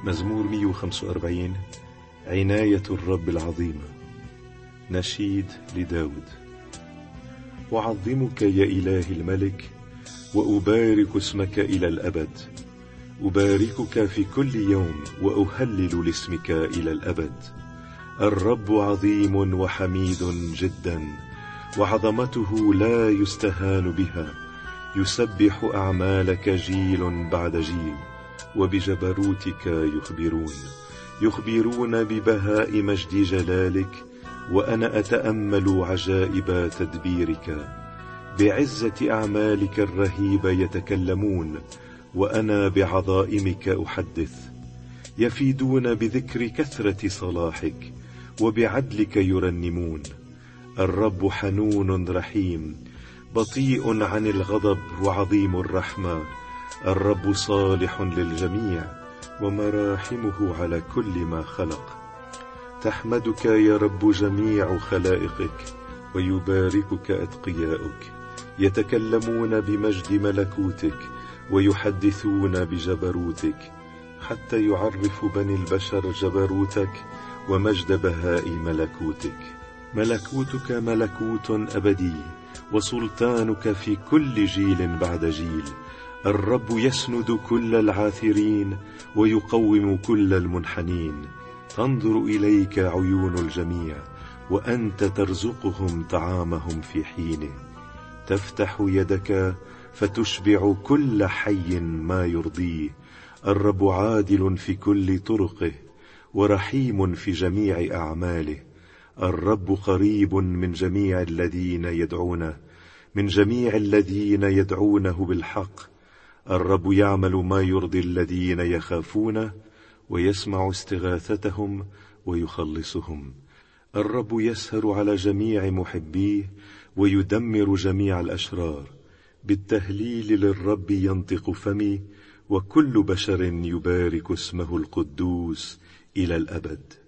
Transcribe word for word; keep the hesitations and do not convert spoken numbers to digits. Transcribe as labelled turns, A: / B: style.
A: مزمور مئة وخمسة وأربعين. عناية الرب العظيمة. نشيد لداود. أعظمك يا إله الملك، وأبارك اسمك إلى الأبد. أباركك في كل يوم، وأهلل لاسمك إلى الأبد. الرب عظيم وحميد جدا، وعظمته لا يستهان بها. يسبح أعمالك جيل بعد جيل، وبجبروتك يخبرون. يخبرون ببهاء مجد جلالك، وأنا أتأمل عجائب تدبيرك. بعزة أعمالك الرهيبة يتكلمون، وأنا بعظائمك أحدث. يفيدون بذكر كثرة صلاحك، وبعدلك يرنمون. الرب حنون رحيم، بطيء عن الغضب وعظيم الرحمة. الرب صالح للجميع، ومراحمه على كل ما خلق. تحمدك يا رب جميع خلائقك، ويباركك أتقياؤك. يتكلمون بمجد ملكوتك، ويحدثون بجبروتك، حتى يعرف بني البشر جبروتك ومجد بهاء ملكوتك. ملكوتك ملكوت أبدي، وسلطانك في كل جيل بعد جيل. الرب يسند كل العاثرين، ويقوم كل المنحنين. تنظر إليك عيون الجميع، وأنت ترزقهم طعامهم في حينه. تفتح يدك فتشبع كل حي ما يرضيه. الرب عادل في كل طرقه، ورحيم في جميع أعماله. الرب قريب من جميع الذين يدعونه، من جميع الذين يدعونه بالحق. الرب يعمل ما يرضي الذين يخافونه، ويسمع استغاثتهم ويخلصهم. الرب يسهر على جميع محبيه، ويدمر جميع الأشرار. بالتهليل للرب ينطق فمي، وكل بشر يبارك اسمه القدوس إلى الأبد.